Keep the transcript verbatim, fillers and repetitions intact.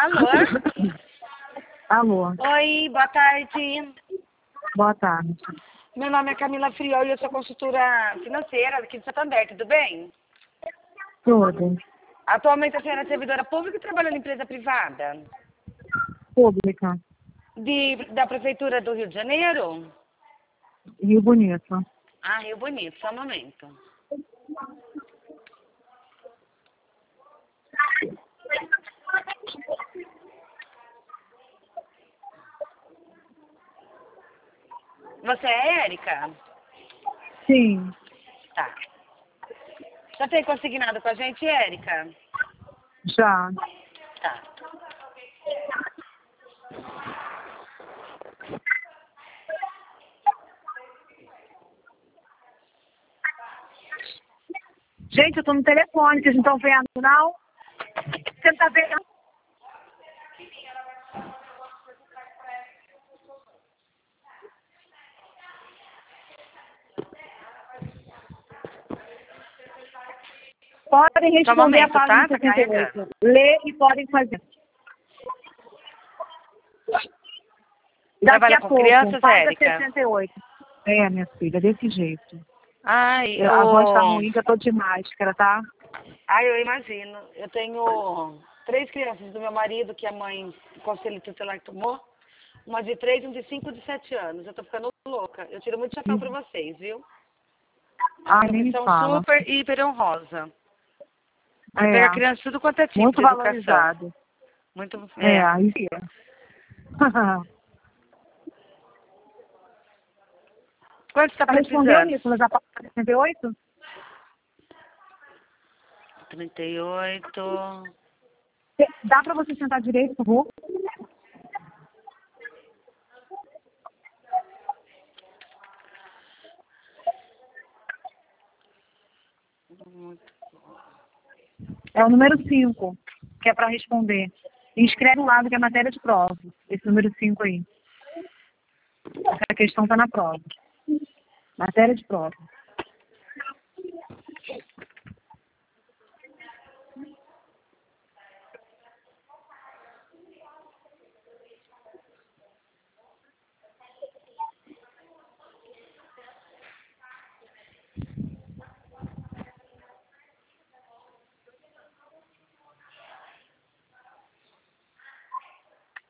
Alô? Alô. Oi, boa tarde. Boa tarde. Meu nome é Camila Friol e eu sou consultora financeira aqui de Santander, tudo bem? Tudo. Atualmente a senhora é servidora pública e trabalha em empresa privada? Pública. De, da Prefeitura do Rio de Janeiro? Rio Bonito. Ah, Rio Bonito, só um momento. Você é Érica? Sim. Tá. Já tem consignado com a gente, Érica? Já. Tá. Gente, eu tô no telefone, vocês não estão vendo, não? Você não tá vendo? Podem Só um responder a momento, página tá? Tá sessenta e carregando. oito. Lê e podem fazer. Daqui Trabalha a com pouco, crianças, página Érica? sessenta e oito. É, minha filha, desse jeito. Ai, Eu- A voz tá eu... ruim, que eu tô de máscara, tá? Ai, eu imagino. Eu tenho três crianças do meu marido, que a mãe, o conselho tutelar tomou. Uma de três, um de cinco e um de sete anos. Eu tô ficando louca. Eu tiro muito chapéu pra vocês, viu? Ai, nem me Profissão fala. super, hiper honrosa. Você pega É, a criança tudo quanto é tipo muito de educação. valorizado. Muito, É, é. aí sim. Quanto você tá Ela respondeu, precisando? Nicolas, a página sessenta e oito? trinta e oito. Dá pra você sentar direito, por favor? É o número cinco, que é para responder. E escreve do lado que é matéria de prova. Esse número cinco aí. Essa questão está na prova. Matéria de prova.